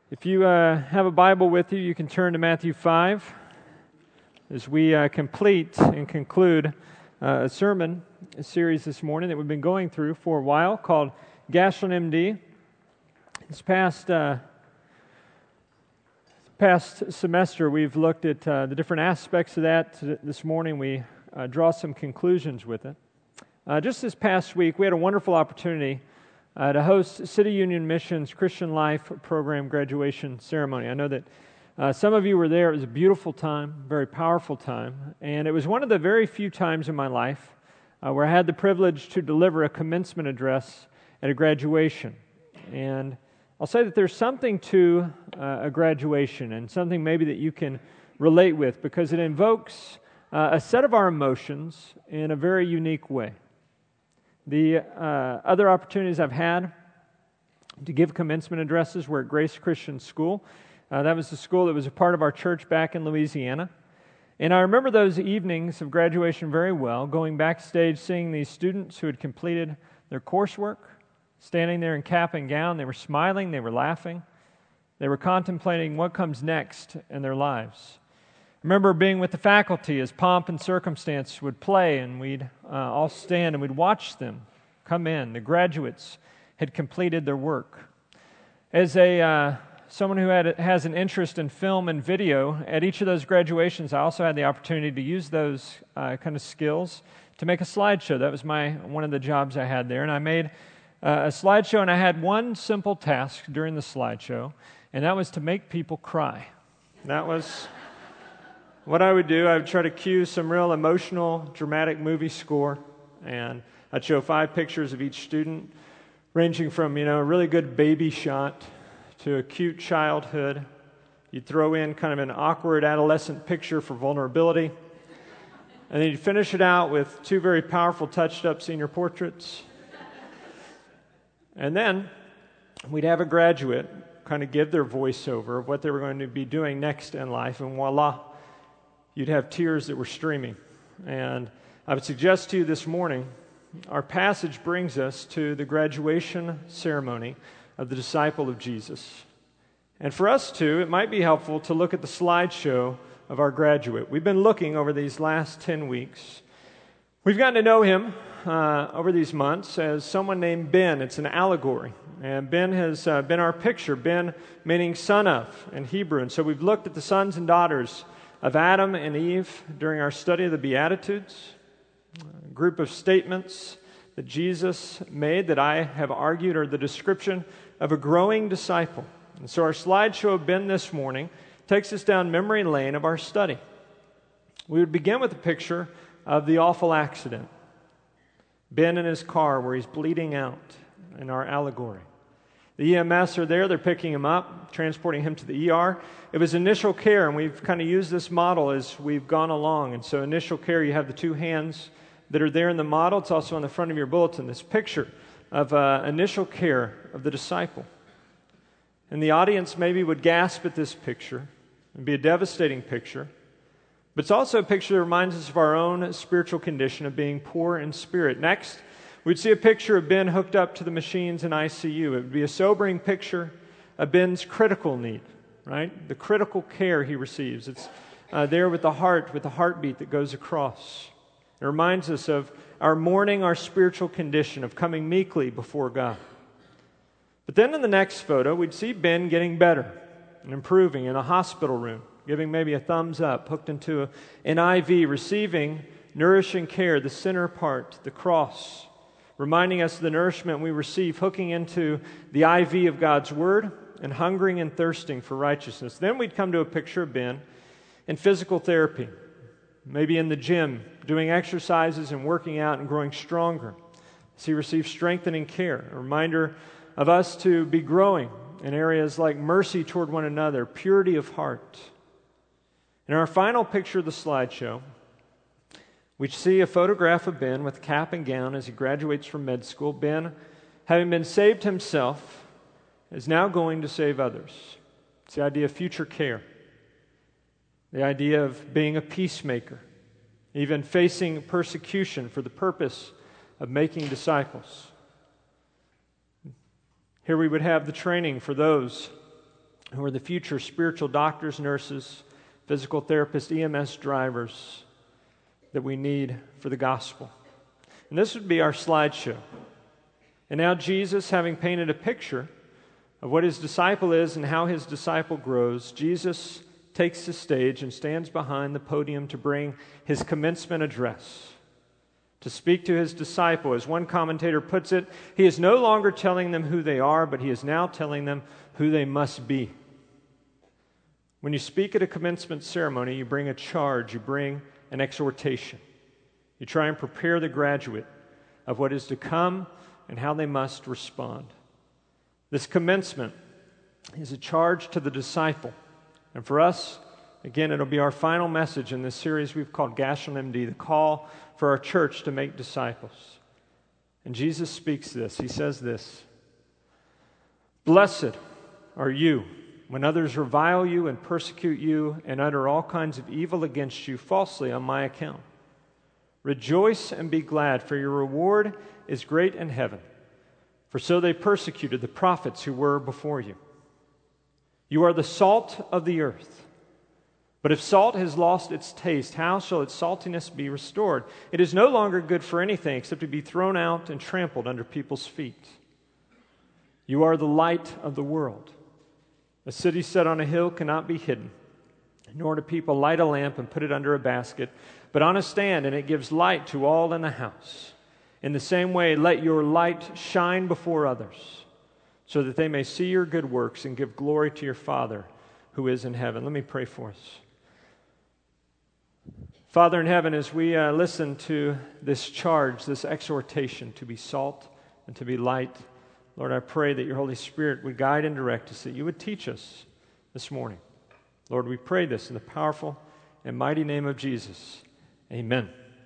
If you have a Bible with you, you can turn to Matthew 5 as we complete and conclude a sermon series this morning that we've been going through for a while called Gaslin MD. This past semester, we've looked at the different aspects of that. This morning, we draw some conclusions with it. Just this past week, we had a wonderful opportunity to host City Union Mission's Christian Life Program graduation ceremony. I know that some of you were there. It was a beautiful time, very powerful time, and it was one of the very few times in my life where I had the privilege to deliver a commencement address at a graduation. And I'll say that there's something to a graduation and something maybe that you can relate with because it invokes a set of our emotions in a very unique way. The other opportunities I've had to give commencement addresses were at Grace Christian School. That was the school that was a part of our church back in Louisiana. And I remember those evenings of graduation very well, going backstage, seeing these students who had completed their coursework, standing there in cap and gown. They were smiling, they were laughing, they were contemplating what comes next in their lives. I remember being with the faculty as Pomp and Circumstance would play, and we'd all stand and we'd watch them come in. The graduates had completed their work. As someone who has an interest in film and video, at each of those graduations, I also had the opportunity to use those kind of skills to make a slideshow. That was one of the jobs I had there, and I made a slideshow, and I had one simple task during the slideshow, and that was to make people cry. That was what I would do. I would try to cue some real emotional, dramatic movie score, and I'd show 5 pictures of each student, ranging from, a really good baby shot to a cute childhood. You'd throw in kind of an awkward adolescent picture for vulnerability, and then you'd finish it out with 2 very powerful touched-up senior portraits. And then we'd have a graduate kind of give their voiceover of what they were going to be doing next in life, and voila, you'd have tears that were streaming. And I would suggest to you this morning, our passage brings us to the graduation ceremony of the disciple of Jesus. And for us too, it might be helpful to look at the slideshow of our graduate. We've been looking over these last 10 weeks. We've gotten to know him over these months as someone named Ben. It's an allegory. And Ben has been our picture, Ben meaning son of in Hebrew. And so we've looked at the sons and daughters of Adam and Eve during our study of the Beatitudes, a group of statements that Jesus made that I have argued are the description of a growing disciple. And so our slideshow of Ben this morning takes us down memory lane of our study. We would begin with a picture of the awful accident. Ben in his car where he's bleeding out in our allegory. The EMS are there, they're picking him up, transporting him to the ER. It was initial care, and we've kind of used this model as we've gone along. And so initial care, you have the 2 hands that are there in the model. It's also on the front of your bulletin, this picture of initial care of the disciple. And the audience maybe would gasp at this picture. It'd be a devastating picture. But it's also a picture that reminds us of our own spiritual condition of being poor in spirit. Next, we'd see a picture of Ben hooked up to the machines in ICU. It would be a sobering picture of Ben's critical need, right? The critical care he receives. It's there with the heartbeat that goes across. It reminds us of our mourning our spiritual condition, of coming meekly before God. But then in the next photo, we'd see Ben getting better and improving in a hospital room, giving maybe a thumbs up, hooked into an IV, receiving nourishing care, the center part, the cross, reminding us of the nourishment we receive, hooking into the IV of God's Word and hungering and thirsting for righteousness. Then we'd come to a picture of Ben in physical therapy, maybe in the gym, doing exercises and working out and growing stronger as he receives strengthening care, a reminder of us to be growing in areas like mercy toward one another, purity of heart. In our final picture of the slideshow, we see a photograph of Ben with cap and gown as he graduates from med school. Ben, having been saved himself, is now going to save others. It's the idea of future care, the idea of being a peacemaker, even facing persecution for the purpose of making disciples. Here we would have the training for those who are the future spiritual doctors, nurses, physical therapists, EMS drivers that we need for the gospel. And this would be our slideshow. And now Jesus, having painted a picture of what his disciple is and how his disciple grows, Jesus takes the stage and stands behind the podium to bring his commencement address, to speak to his disciple. As one commentator puts it, he is no longer telling them who they are, but he is now telling them who they must be. When you speak at a commencement ceremony, you bring a charge, you bring an exhortation. You try and prepare the graduate of what is to come and how they must respond. This commencement is a charge to the disciple. And for us, again, it'll be our final message in this series we've called Gashon MD, the call for our church to make disciples. And Jesus speaks this. He says this: "Blessed are you when others revile you and persecute you and utter all kinds of evil against you falsely on my account. Rejoice and be glad, for your reward is great in heaven. For so they persecuted the prophets who were before you. You are the salt of the earth. But if salt has lost its taste, how shall its saltiness be restored? It is no longer good for anything except to be thrown out and trampled under people's feet. You are the light of the world. A city set on a hill cannot be hidden, nor do people light a lamp and put it under a basket, but on a stand, and it gives light to all in the house. In the same way, let your light shine before others, so that they may see your good works and give glory to your Father who is in heaven." Let me pray for us. Father in heaven, as we listen to this charge, this exhortation to be salt and to be light, Lord, I pray that your Holy Spirit would guide and direct us, that you would teach us this morning. Lord, we pray this in the powerful and mighty name of Jesus. Amen.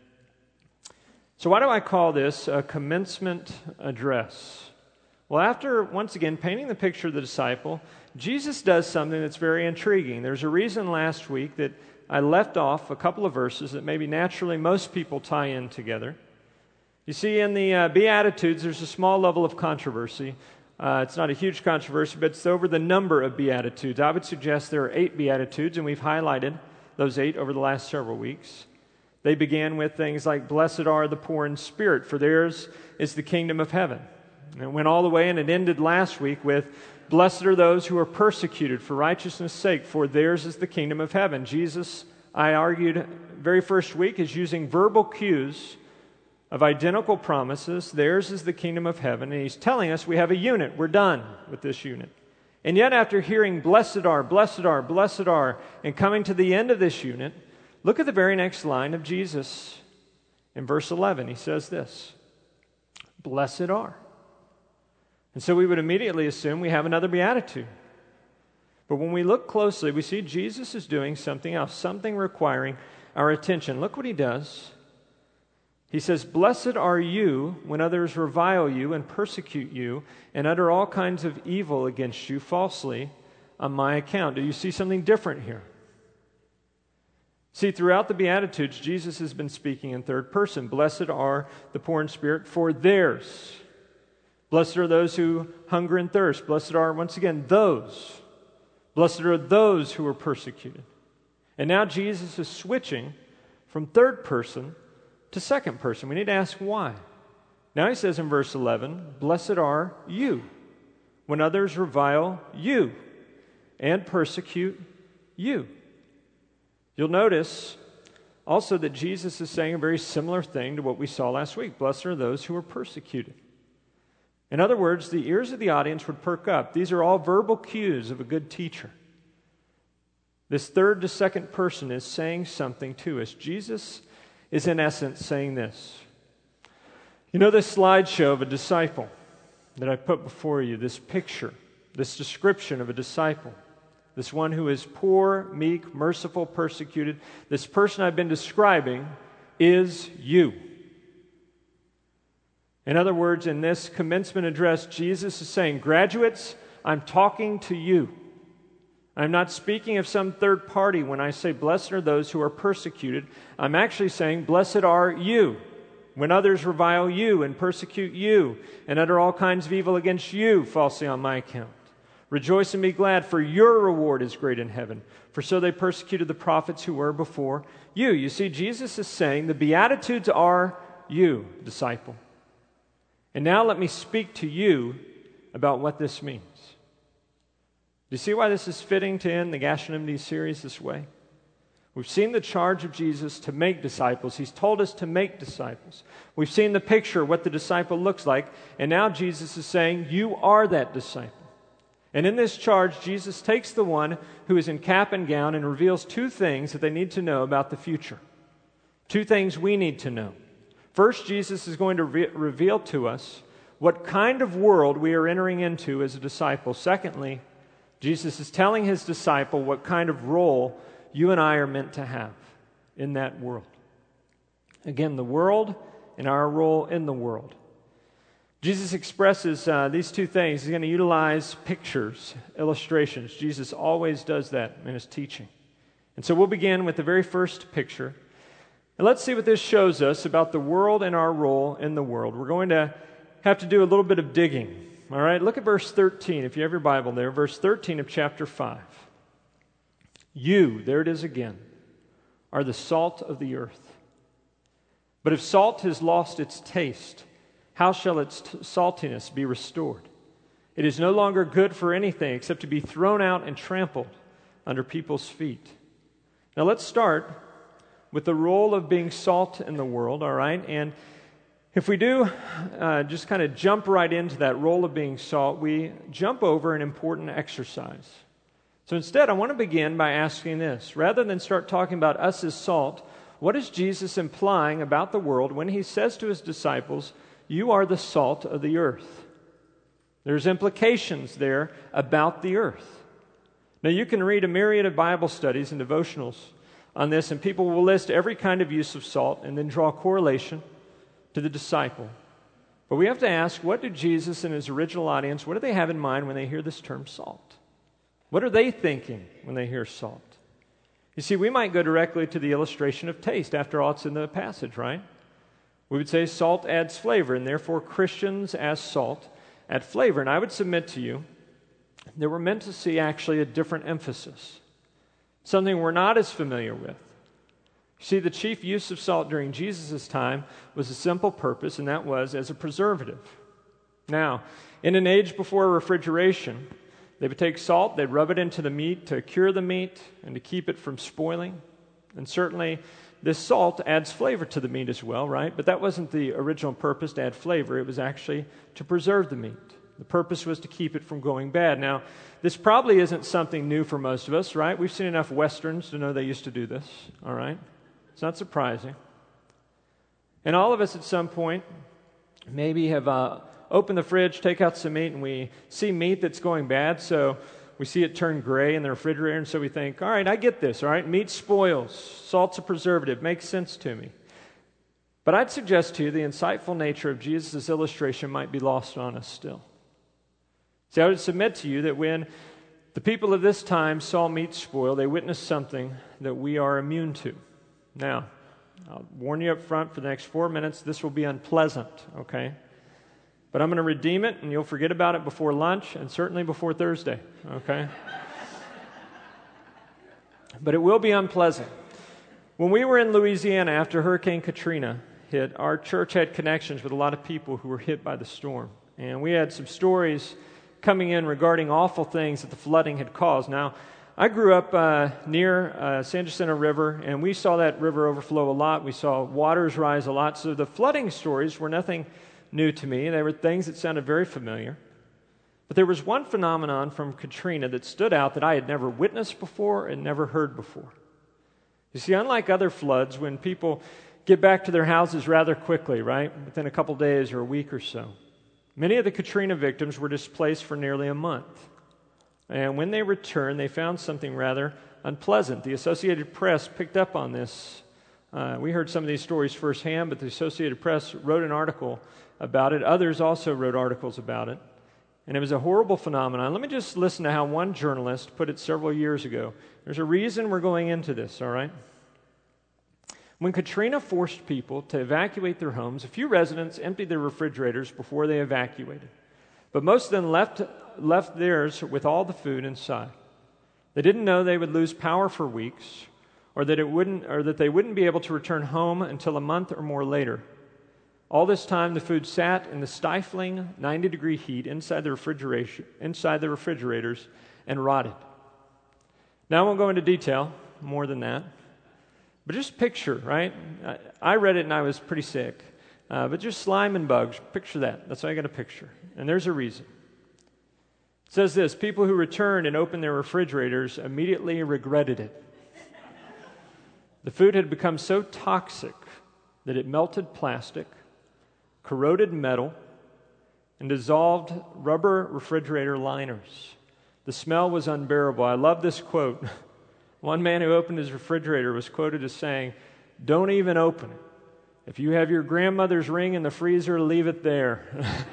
So why do I call this a commencement address? Well, after, once again, painting the picture of the disciple, Jesus does something that's very intriguing. There's a reason last week that I left off a couple of verses that maybe naturally most people tie in together. You see, in the Beatitudes, there's a small level of controversy. It's not a huge controversy, but it's over the number of Beatitudes. I would suggest there are 8 Beatitudes, and we've highlighted those 8 over the last several weeks. They began with things like, "Blessed are the poor in spirit, for theirs is the kingdom of heaven." And it went all the way, and it ended last week with, "Blessed are those who are persecuted for righteousness' sake, for theirs is the kingdom of heaven." Jesus, I argued very first week, is using verbal cues of identical promises. Theirs is the kingdom of heaven. And he's telling us we have a unit. We're done with this unit. And yet after hearing blessed are, blessed are, blessed are, and coming to the end of this unit, look at the very next line of Jesus. In verse 11, he says this: "Blessed are." And so we would immediately assume we have another beatitude. But when we look closely, we see Jesus is doing something else, something requiring our attention. Look what he does. He says, "Blessed are you when others revile you and persecute you and utter all kinds of evil against you falsely on my account." Do you see something different here? See, throughout the Beatitudes, Jesus has been speaking in third person. Blessed are the poor in spirit, for theirs. Blessed are those who hunger and thirst. Blessed are, once again, those. Blessed are those who are persecuted. And now Jesus is switching from third person to second person. We need to ask why. Now he says in verse 11, "Blessed are you when others revile you and persecute you." You'll notice also that Jesus is saying a very similar thing to what we saw last week. Blessed are those who are persecuted. In other words, the ears of the audience would perk up. These are all verbal cues of a good teacher. This third to second person is saying something to us. Jesus is in essence saying this. You know this slideshow of a disciple that I put before you, this picture, this description of a disciple, this one who is poor, meek, merciful, persecuted, this person I've been describing is you. In other words, in this commencement address, Jesus is saying, graduates, I'm talking to you. I'm not speaking of some third party when I say, blessed are those who are persecuted. I'm actually saying, blessed are you when others revile you and persecute you and utter all kinds of evil against you falsely on my account. Rejoice and be glad, for your reward is great in heaven. For so they persecuted the prophets who were before you. You see, Jesus is saying the Beatitudes are you, disciple. And now let me speak to you about what this means. Do you see why this is fitting to end the Gashonimdi series this way? We've seen the charge of Jesus to make disciples. He's told us to make disciples. We've seen the picture of what the disciple looks like. And now Jesus is saying, you are that disciple. And in this charge, Jesus takes the one who is in cap and gown and reveals two things that they need to know about the future. Two things we need to know. First, Jesus is going to reveal to us what kind of world we are entering into as a disciple. Secondly, Jesus is telling his disciple what kind of role you and I are meant to have in that world. Again, the world and our role in the world. Jesus expresses these two things. He's going to utilize pictures, illustrations. Jesus always does that in his teaching. And so we'll begin with the very first picture. And let's see what this shows us about the world and our role in the world. We're going to have to do a little bit of digging. All right, look at verse 13, if you have your Bible there. Verse 13 of chapter 5. You, there it is again, are the salt of the earth. But if salt has lost its taste, how shall its saltiness be restored? It is no longer good for anything except to be thrown out and trampled under people's feet. Now let's start with the role of being salt in the world, all right? And if we do just kind of jump right into that role of being salt, we jump over an important exercise. So instead, I want to begin by asking this. Rather than start talking about us as salt, what is Jesus implying about the world when he says to his disciples, you are the salt of the earth? There's implications there about the earth. Now, you can read a myriad of Bible studies and devotionals on this, and people will list every kind of use of salt and then draw a correlation to the disciple. But we have to ask, what did Jesus and his original audience, what do they have in mind when they hear this term salt? What are they thinking when they hear salt? You see, we might go directly to the illustration of taste. After all, it's in the passage, right? We would say salt adds flavor, and therefore Christians as salt add flavor. And I would submit to you that we're meant to see actually a different emphasis, something we're not as familiar with. See, the chief use of salt during Jesus' time was a simple purpose, and that was as a preservative. Now, in an age before refrigeration, they would take salt, they'd rub it into the meat to cure the meat and to keep it from spoiling. And certainly, this salt adds flavor to the meat as well, right? But that wasn't the original purpose, to add flavor. It was actually to preserve the meat. The purpose was to keep it from going bad. Now, this probably isn't something new for most of us, right? We've seen enough Westerns to know they used to do this, all right? It's not surprising. And all of us at some point maybe have opened the fridge, take out some meat, and we see meat that's going bad, so we see it turn gray in the refrigerator, and so we think, all right, I get this, all right? Meat spoils. Salt's a preservative. Makes sense to me. But I'd suggest to you the insightful nature of Jesus' illustration might be lost on us still. See, I would submit to you that when the people of this time saw meat spoil, they witnessed something that we are immune to. Now, I'll warn you up front for the next 4 minutes, this will be unpleasant, okay? But I'm going to redeem it, and you'll forget about it before lunch, and certainly before Thursday, okay? But it will be unpleasant. When we were in Louisiana after Hurricane Katrina hit, our church had connections with a lot of people who were hit by the storm. And we had some stories coming in regarding awful things that the flooding had caused. Now, I grew up near San Jacinto River, and we saw that river overflow a lot. We saw waters rise a lot. So the flooding stories were nothing new to me. They were things that sounded very familiar. But there was one phenomenon from Katrina that stood out that I had never witnessed before and never heard before. You see, unlike other floods, when people get back to their houses rather quickly, right, within a couple days or a week or so, many of the Katrina victims were displaced for nearly a month. And when they returned, they found something rather unpleasant. The Associated Press picked up on this. We heard some of these stories firsthand, but the Associated Press wrote an article about it. Others also wrote articles about it. And it was a horrible phenomenon. Let me just listen to how one journalist put it several years ago. There's a reason we're going into this, all right? When Katrina forced people to evacuate their homes, a few residents emptied their refrigerators before they evacuated. But most of them left theirs with all the food inside. They didn't know they would lose power for weeks, or that they wouldn't be able to return home until a month or more later. All this time, the food sat in the stifling 90-degree heat inside the refrigerators and rotted. Now, I won't go into detail more than that, but just picture, right? I read it and I was pretty sick, but just slime and bugs, picture that. That's all I got to picture. And there's a reason. It says this: people who returned and opened their refrigerators immediately regretted it. The food had become so toxic that it melted plastic, corroded metal, and dissolved rubber refrigerator liners. The smell was unbearable. I love this quote. One man who opened his refrigerator was quoted as saying, "Don't even open it. If you have your grandmother's ring in the freezer, leave it there."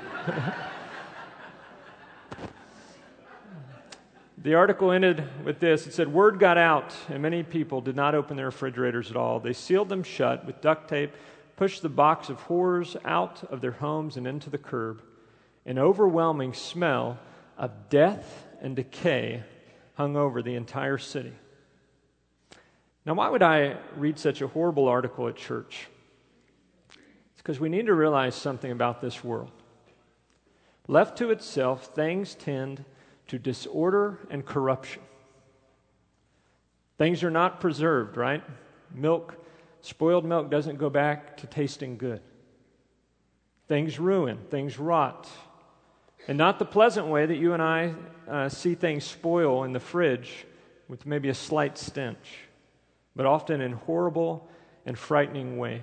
The article ended with this. It said, "Word got out, and many people did not open their refrigerators at all. They sealed them shut with duct tape, pushed the box of horrors out of their homes and into the curb. An overwhelming smell of death and decay hung over the entire city." Now, why would I read such a horrible article at church? It's because we need to realize something about this world. Left to itself, things tend to disorder and corruption. Things are not preserved, right? Spoiled milk doesn't go back to tasting good. Things ruin, things rot. And not the pleasant way that you and I see things spoil in the fridge with maybe a slight stench, but often in horrible and frightening ways.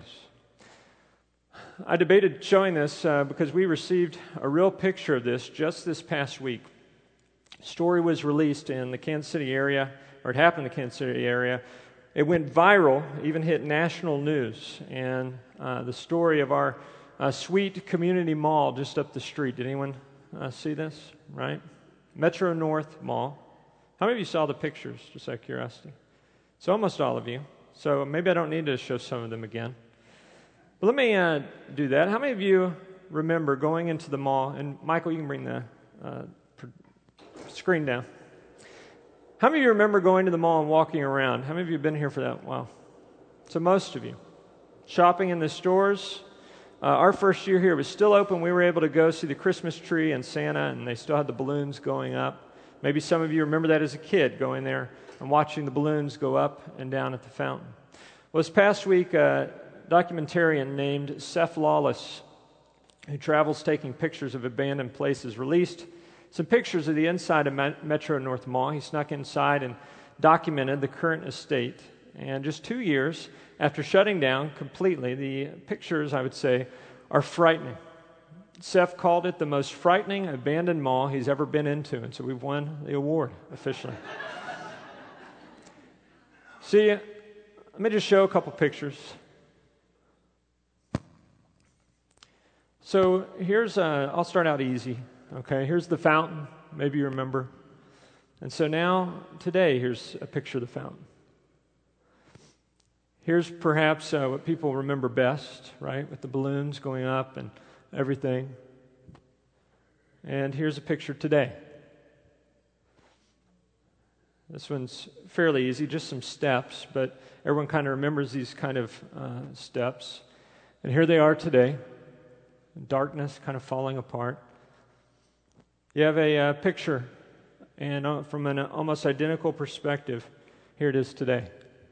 I debated showing this because we received a real picture of this just this past week. A story was released in the Kansas City area, or it happened in the Kansas City area. It went viral, even hit national news, and the story of our sweet community mall just up the street. Did anyone see this, right? Metro North Mall. How many of you saw the pictures, just out of curiosity? So almost all of you. So maybe I don't need to show some of them again. But let me do that. How many of you remember going into the mall? And Michael, you can bring the screen down. How many of you remember going to the mall and walking around? How many of you have been here for that? Wow. So most of you. Shopping in the stores. Our first year here was still open. We were able to go see the Christmas tree and Santa, and they still had the balloons going up. Maybe some of you remember that as a kid, going there and watching the balloons go up and down at the fountain. Well, this past week, a documentarian named Seth Lawless, who travels taking pictures of abandoned places, released some pictures of the inside of Metro North Mall. He snuck inside and documented the current estate. And just 2 years after shutting down completely, the pictures, I would say, are frightening. Seth called it the most frightening abandoned mall he's ever been into, and so we've won the award officially. See, let me just show a couple pictures. So here's, I'll start out easy. Okay, here's the fountain. Maybe you remember. And so now, today, here's a picture of the fountain. Here's perhaps what people remember best, right, with the balloons going up and everything. And here's a picture today. This one's fairly easy, just some steps, but everyone kind of remembers these kind of steps. And here they are today, darkness kind of falling apart. You have a picture, and from an almost identical perspective, here it is today.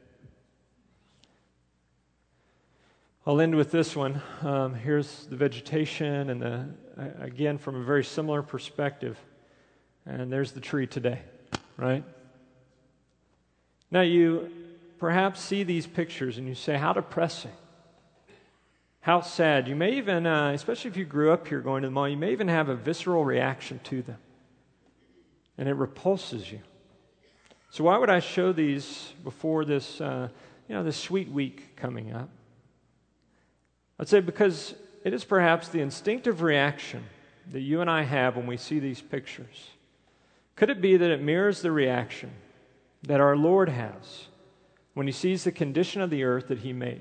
I'll end with this one. Here's the vegetation, and again, from a very similar perspective. And there's the tree today, right? Now, you perhaps see these pictures, and you say, how depressing. How sad. You may even, especially if you grew up here going to the mall, you may even have a visceral reaction to them. And it repulses you. So why would I show these before this, this sweet week coming up? I'd say because it is perhaps the instinctive reaction that you and I have when we see these pictures. Could it be that it mirrors the reaction that our Lord has when He sees the condition of the earth that He made?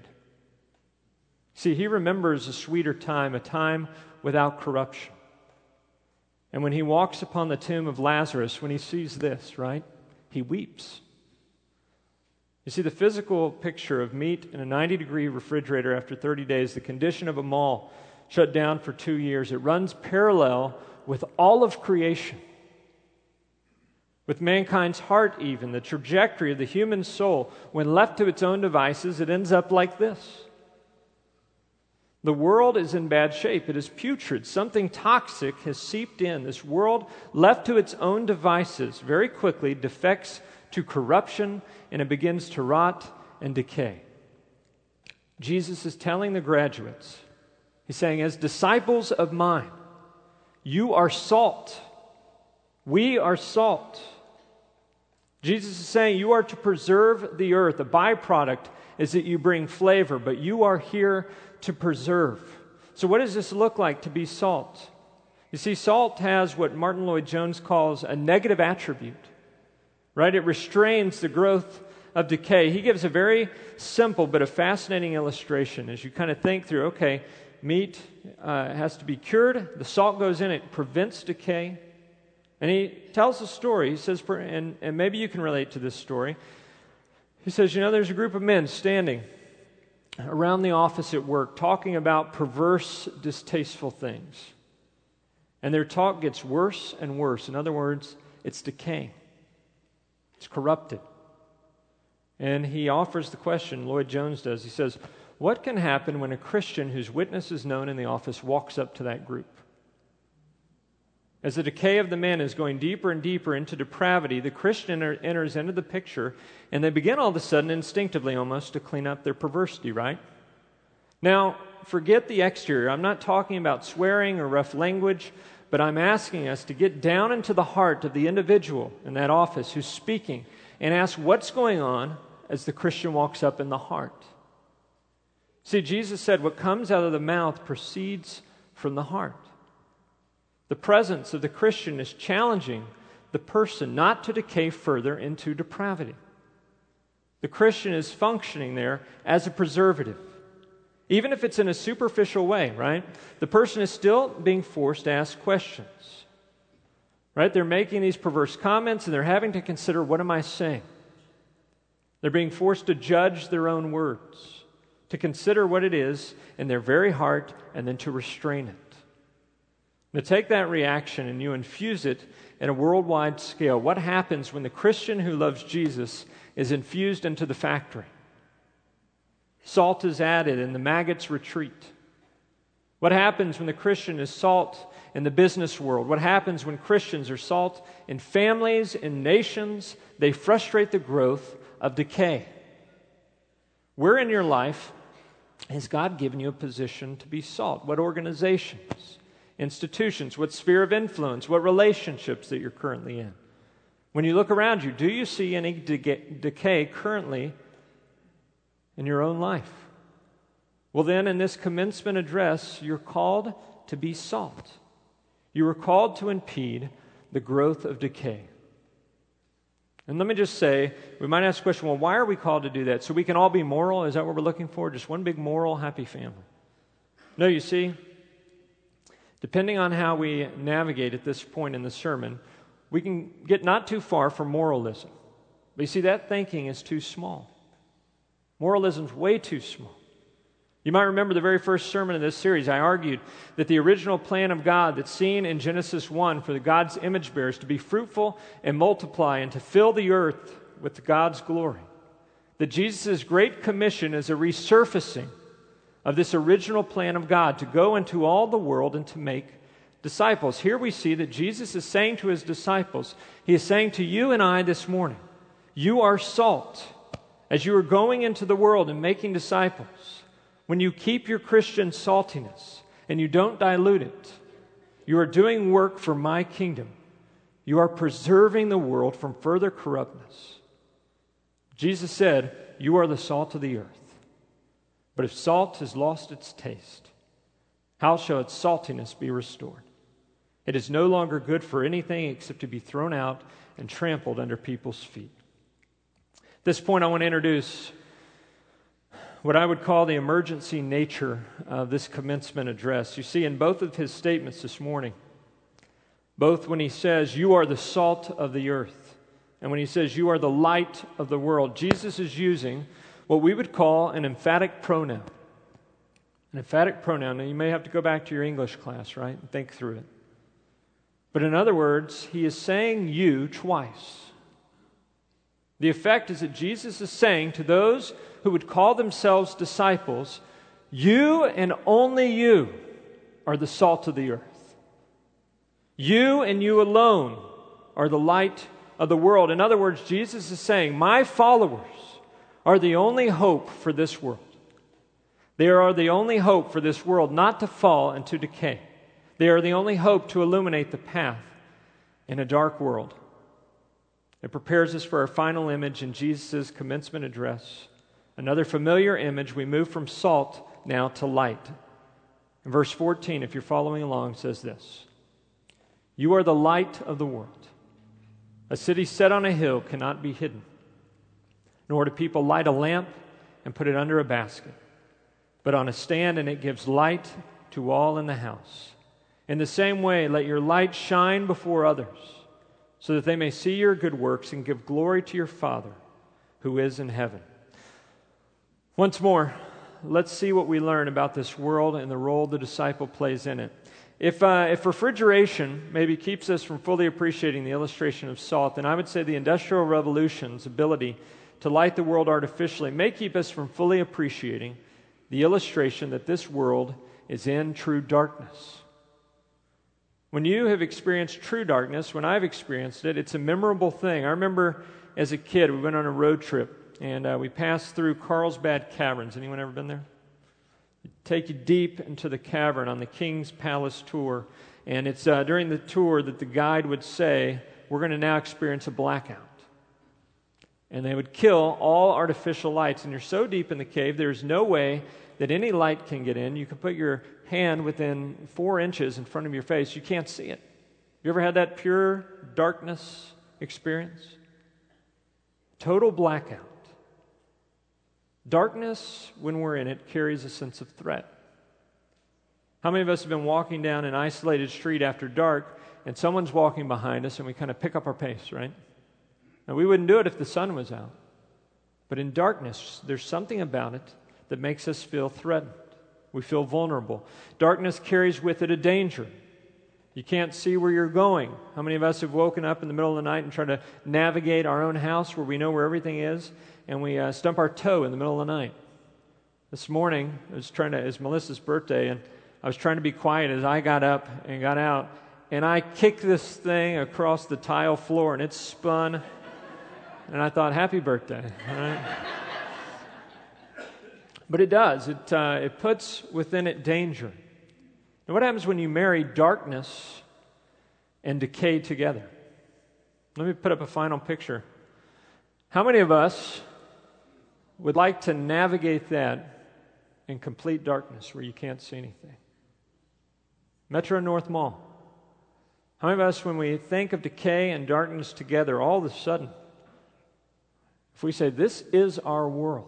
See, He remembers a sweeter time, a time without corruption. And when he walks upon the tomb of Lazarus, when he sees this, right, he weeps. You see, the physical picture of meat in a 90-degree refrigerator after 30 days, the condition of a mall shut down for 2 years, it runs parallel with all of creation. With mankind's heart even, the trajectory of the human soul, when left to its own devices, it ends up like this. The world is in bad shape. It is putrid. Something toxic has seeped in. This world, left to its own devices, very quickly defects to corruption, and it begins to rot and decay. Jesus is telling the graduates, he's saying, as disciples of mine, you are salt. We are salt. Jesus is saying you are to preserve the earth. A byproduct is that you bring flavor, but you are here to preserve. So what does this look like to be salt? You see, salt has what Martin Lloyd-Jones calls a negative attribute, right? It restrains the growth of decay. He gives a very simple but a fascinating illustration as you kind of think through, okay, meat has to be cured. The salt goes in, it prevents decay. And he tells a story. He says, and maybe you can relate to this story. He says, there's a group of men standing around the office at work talking about perverse, distasteful things. And their talk gets worse and worse. In other words, it's decaying. It's corrupted. And he offers the question, Lloyd-Jones does. He says, what can happen when a Christian whose witness is known in the office walks up to that group? As the decay of the men is going deeper and deeper into depravity, the Christian enters into the picture, and they begin all of a sudden, instinctively almost, to clean up their perversity, right? Now, forget the exterior. I'm not talking about swearing or rough language, but I'm asking us to get down into the heart of the individual in that office who's speaking and ask what's going on as the Christian walks up in the heart. See, Jesus said what comes out of the mouth proceeds from the heart. The presence of the Christian is challenging the person not to decay further into depravity. The Christian is functioning there as a preservative. Even if it's in a superficial way, right? The person is still being forced to ask questions. Right? They're making these perverse comments and they're having to consider, what am I saying? They're being forced to judge their own words, to consider what it is in their very heart and then to restrain it. Now take that reaction and you infuse it at a worldwide scale. What happens when the Christian who loves Jesus is infused into the factory? Salt is added and the maggots retreat. What happens when the Christian is salt in the business world? What happens when Christians are salt in families, in nations? They frustrate the growth of decay. Where in your life has God given you a position to be salt? What organizations? Institutions, what sphere of influence, what relationships that you're currently in. When you look around you, do you see any decay currently in your own life? Well then, in this commencement address, you're called to be salt. You are called to impede the growth of decay. And let me just say, we might ask the question, well, why are we called to do that? So we can all be moral? Is that what we're looking for? Just one big moral, happy family? No, you see, depending on how we navigate at this point in the sermon, we can get not too far from moralism. But you see, that thinking is too small. Moralism's way too small. You might remember the very first sermon in this series, I argued that the original plan of God that's seen in Genesis 1 for the God's image bearers to be fruitful and multiply and to fill the earth with God's glory. That Jesus' great commission is a resurfacing of this original plan of God to go into all the world and to make disciples. Here we see that Jesus is saying to his disciples, he is saying to you and I this morning, you are salt. As you are going into the world and making disciples, when you keep your Christian saltiness and you don't dilute it, you are doing work for my kingdom. You are preserving the world from further corruptness. Jesus said, you are the salt of the earth. But if salt has lost its taste, how shall its saltiness be restored? It is no longer good for anything except to be thrown out and trampled under people's feet. At this point, I want to introduce what I would call the emergency nature of this commencement address. You see, in both of his statements this morning, both when he says, you are the salt of the earth, and when he says, you are the light of the world. Jesus is using what we would call an emphatic pronoun. An emphatic pronoun. Now, you may have to go back to your English class, right, and think through it. But in other words, he is saying you twice. The effect is that Jesus is saying to those who would call themselves disciples, you and only you are the salt of the earth. You and you alone are the light of the world. In other words, Jesus is saying, my followers are the only hope for this world. They are the only hope for this world not to fall and to decay. They are the only hope to illuminate the path in a dark world. It prepares us for our final image in Jesus' commencement address. Another familiar image, we move from salt now to light. In verse 14, if you're following along, says this: you are the light of the world. A city set on a hill cannot be hidden, nor do people light a lamp and put it under a basket, but on a stand, and it gives light to all in the house. In the same way, let your light shine before others, so that they may see your good works and give glory to your Father who is in heaven. Once more, let's see what we learn about this world and the role the disciple plays in it. If refrigeration maybe keeps us from fully appreciating the illustration of salt, then I would say the Industrial Revolution's ability to light the world artificially may keep us from fully appreciating the illustration that this world is in true darkness. When you have experienced true darkness, when I've experienced it, it's a memorable thing. I remember as a kid, we went on a road trip, and we passed through Carlsbad Caverns. Anyone ever been there? They take you deep into the cavern on the King's Palace tour, and it's during the tour that the guide would say, we're going to now experience a blackout. And they would kill all artificial lights, and you're so deep in the cave, there's no way that any light can get in. You can put your hand within 4 inches in front of your face. You can't see it. You ever had that pure darkness experience? Total blackout. Darkness, when we're in it, carries a sense of threat. How many of us have been walking down an isolated street after dark, and someone's walking behind us, and we kind of pick up our pace, right? Now, we wouldn't do it if the sun was out. But in darkness, there's something about it that makes us feel threatened. We feel vulnerable. Darkness carries with it a danger. You can't see where you're going. How many of us have woken up in the middle of the night and tried to navigate our own house where we know where everything is, and we stump our toe in the middle of the night? This morning, it's Melissa's birthday, and I was trying to be quiet as I got up and got out, and I kicked this thing across the tile floor, and it spun, and I thought, happy birthday. All right? But it does. It puts within it danger. Now, what happens when you marry darkness and decay together? Let me put up a final picture. How many of us would like to navigate that in complete darkness where you can't see anything? Metro North Mall. How many of us, when we think of decay and darkness together, all of a sudden, if we say, this is our world,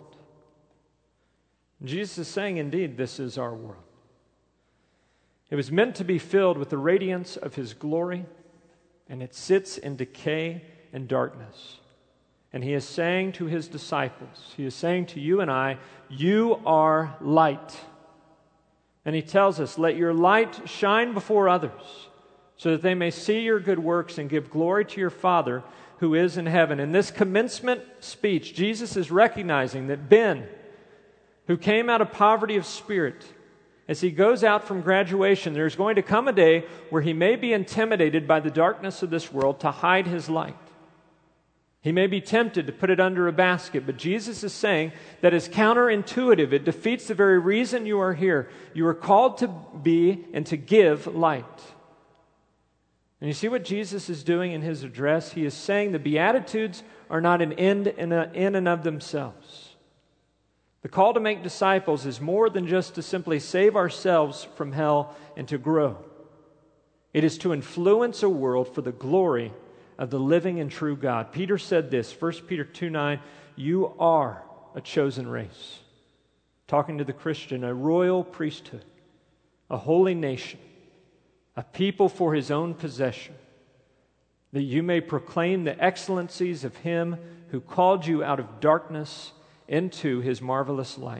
Jesus is saying, indeed, this is our world. It was meant to be filled with the radiance of His glory, and it sits in decay and darkness. And He is saying to His disciples, He is saying to you and I, you are light. And He tells us, let your light shine before others, so that they may see your good works and give glory to your Father who is in heaven. In this commencement speech, Jesus is recognizing that Ben, who came out of poverty of spirit, as he goes out from graduation, there's going to come a day where he may be intimidated by the darkness of this world to hide his light. He may be tempted to put it under a basket, but Jesus is saying that is counterintuitive. It defeats the very reason you are here. You are called to be and to give light. And you see what Jesus is doing in His address? He is saying the Beatitudes are not an end in and of themselves. The call to make disciples is more than just to simply save ourselves from hell and to grow. It is to influence a world for the glory of the living and true God. Peter said this, 1 Peter 2:9, you are a chosen race. Talking to the Christian, a royal priesthood, a holy nation, a people for his own possession, that you may proclaim the excellencies of him who called you out of darkness into his marvelous light.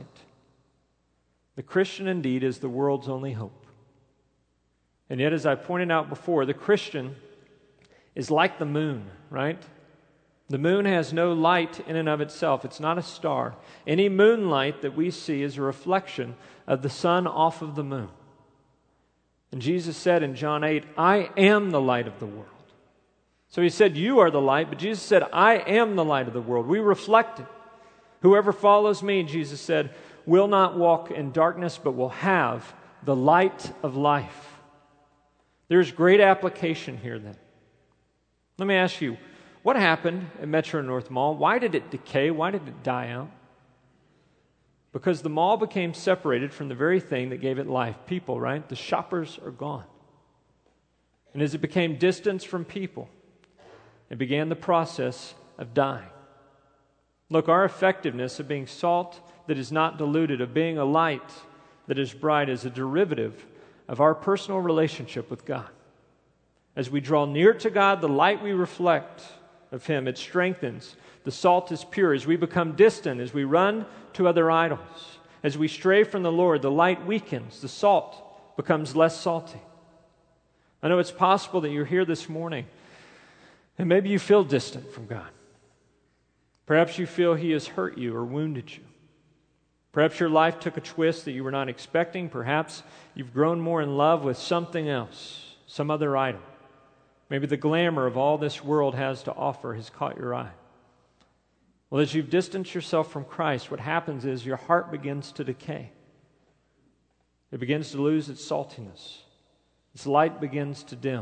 The Christian indeed is the world's only hope. And yet, as I pointed out before, the Christian is like the moon, right? The moon has no light in and of itself. It's not a star. Any moonlight that we see is a reflection of the sun off of the moon. And Jesus said in John 8, I am the light of the world. So he said, you are the light, but Jesus said, I am the light of the world. We reflect it. Whoever follows me, Jesus said, will not walk in darkness, but will have the light of life. There's great application here then. Let me ask you, what happened at Metro North Mall? Why did it decay? Why did it die out? Because the mall became separated from the very thing that gave it life. People, right? The shoppers are gone. And as it became distance from people, it began the process of dying. Look, our effectiveness of being salt that is not diluted, of being a light that is bright, is a derivative of our personal relationship with God. As we draw near to God, the light we reflect of him, it strengthens. The salt is pure. As we become distant, as we run to other idols, as we stray from the Lord, the light weakens. The salt becomes less salty. I know it's possible that you're here this morning and maybe you feel distant from God. Perhaps you feel he has hurt you or wounded you. Perhaps your life took a twist that you were not expecting. Perhaps you've grown more in love with something else, some other idol. Maybe the glamour of all this world has to offer has caught your eye. Well, as you've distanced yourself from Christ, what happens is your heart begins to decay. It begins to lose its saltiness. Its light begins to dim.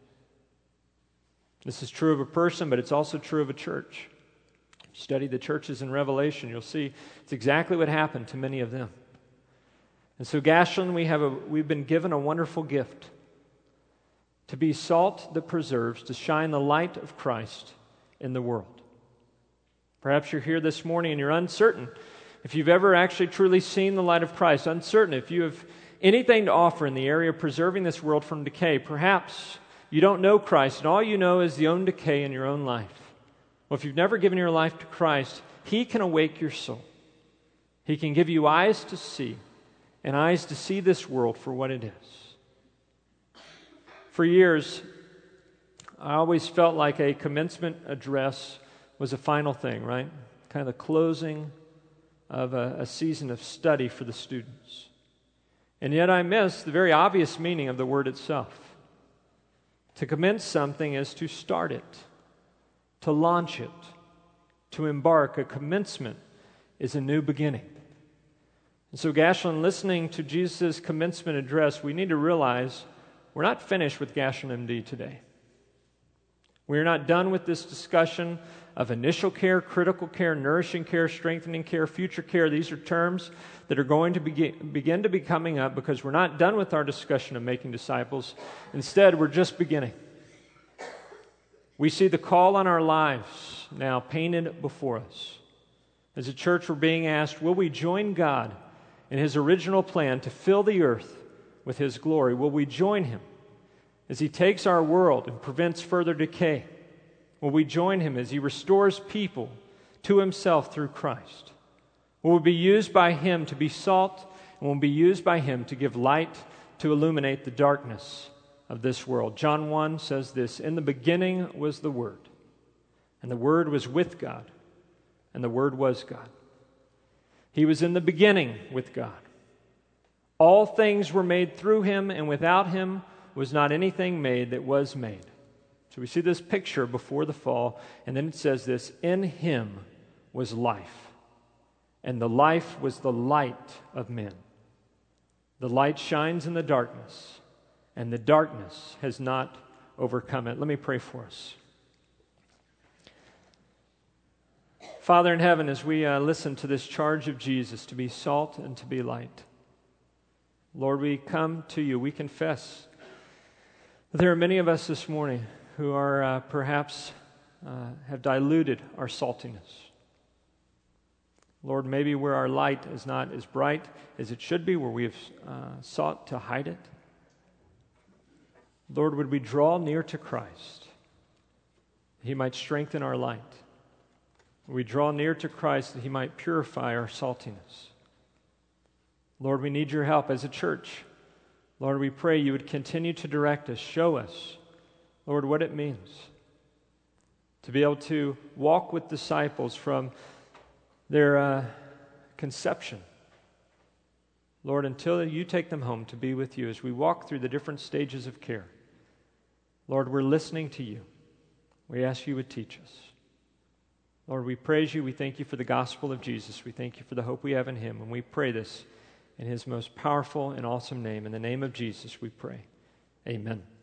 This is true of a person, but it's also true of a church. Study the churches in Revelation, you'll see it's exactly what happened to many of them. And so, Gashland, we've been given a wonderful gift to be salt that preserves, to shine the light of Christ in the world. Perhaps you're here this morning and you're uncertain if you've ever actually truly seen the light of Christ, uncertain if you have anything to offer in the area of preserving this world from decay. Perhaps you don't know Christ and all you know is the own decay in your own life. Well, if you've never given your life to Christ, he can awake your soul. He can give you eyes to see and eyes to see this world for what it is. For years, I always felt like a commencement address was a final thing, right? Kind of the closing of a season of study for the students. And yet I missed the very obvious meaning of the word itself. To commence something is to start it, to launch it, to embark. A commencement is a new beginning. And so, Gashland, listening to Jesus' commencement address, we need to realize we're not finished with Gashland MD today. We are not done with this discussion of initial care, critical care, nourishing care, strengthening care, future care. These are terms that are going to begin to be coming up because we're not done with our discussion of making disciples. Instead, we're just beginning. We see the call on our lives now painted before us. As a church, we're being asked, will we join God in his original plan to fill the earth with his glory? Will we join him as he takes our world and prevents further decay? Will we join him as he restores people to himself through Christ? Will we be used by him to be salt, and will be used by him to give light to illuminate the darkness of this world? John 1 says this, in the beginning was the Word, and the Word was with God, and the Word was God. He was in the beginning with God. All things were made through him, and without him was not anything made that was made. So we see this picture before the fall, and then it says this, in him was life, and the life was the light of men. The light shines in the darkness, and the darkness has not overcome it. Let me pray for us. Father in heaven, as we listen to this charge of Jesus to be salt and to be light, Lord, we come to you. We confess that there are many of us this morning who are perhaps have diluted our saltiness. Lord, maybe where our light is not as bright as it should be, where we have sought to hide it. Lord, would we draw near to Christ, that He might strengthen our light. We draw near to Christ that He might purify our saltiness. Lord, we need your help as a church. Lord, we pray you would continue to direct us, show us, Lord, what it means to be able to walk with disciples from their conception, Lord, until you take them home to be with you as we walk through the different stages of care. Lord, we're listening to you. We ask you would teach us. Lord, we praise you. We thank you for the gospel of Jesus. We thank you for the hope we have in him. And we pray this in his most powerful and awesome name. In the name of Jesus, we pray. Amen.